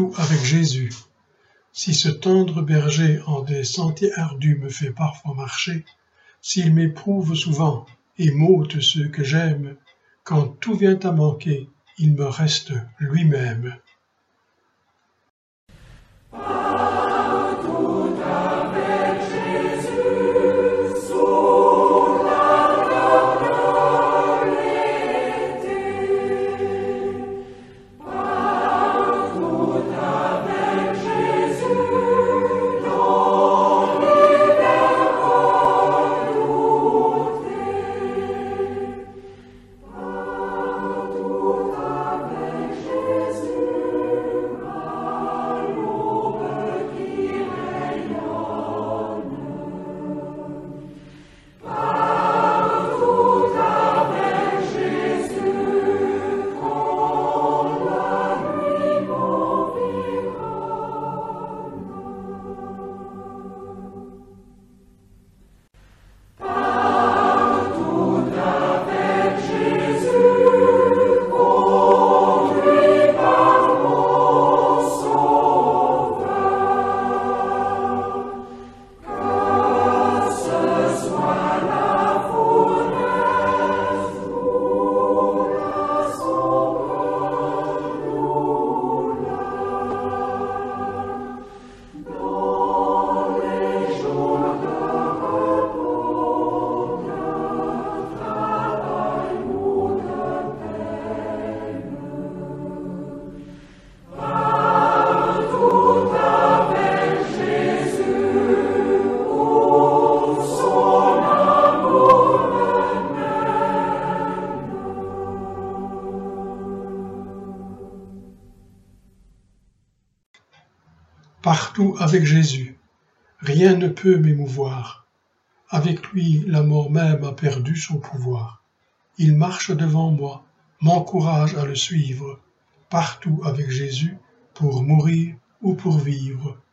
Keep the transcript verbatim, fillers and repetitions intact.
Partout avec Jésus. Si ce tendre berger en des sentiers ardus me fait parfois marcher, s'il m'éprouve souvent et m'ôte ceux que j'aime, quand tout vient à manquer, il me reste lui-même. Partout avec Jésus, rien ne peut m'émouvoir. Avec lui, la mort même a perdu son pouvoir. Il marche devant moi, m'encourage à le suivre, partout avec Jésus, pour mourir ou pour vivre.